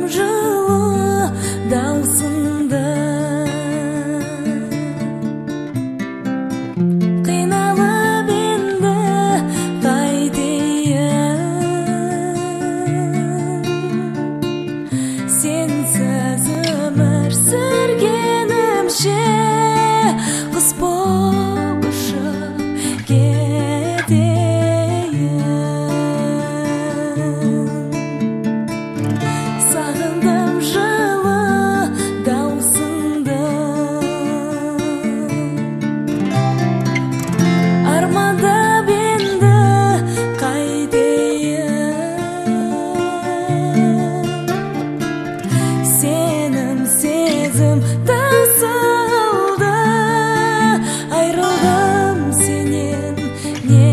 жылы даусыңды, қиналып енді қайтейін, сенсіз өмір сүргенімше құс боп ұшып кетейін. Сағындым жылы даусыңды, армандап енді қайтейін, сенім сезім тасылды, айрылдым сенен не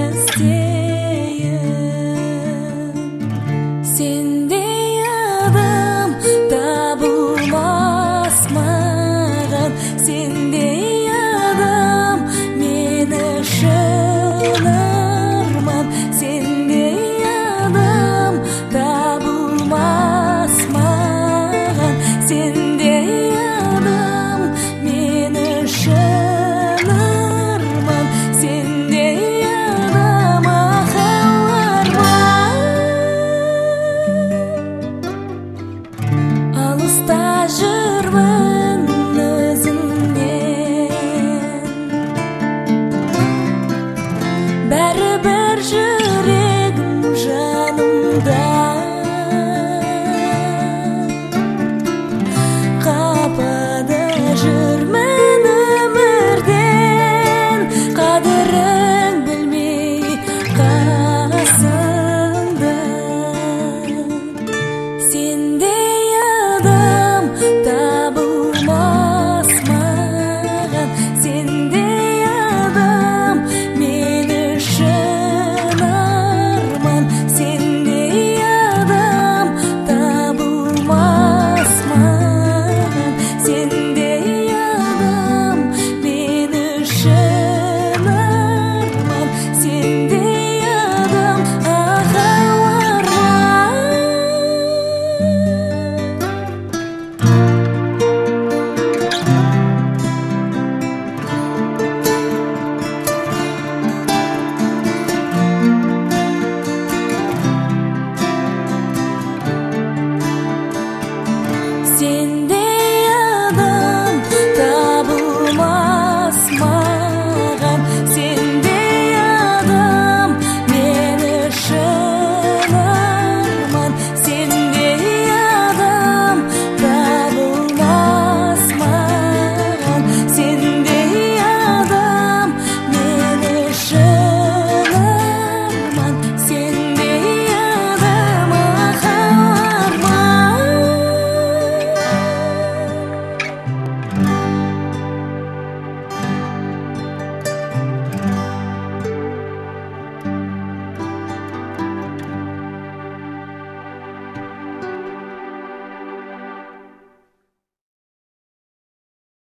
істейін. Сендей адам табылмас маған, сендей адам мен үшін арман, сендей адам табылмас маған, сендей адам мен үшін арман, сендей адам ақыл арман. Алыста жүрмін өзіңнен, бәрібір жүрегім жанымда, қапыда жүрмін өмірден, қадірін білмей қасымда. Сен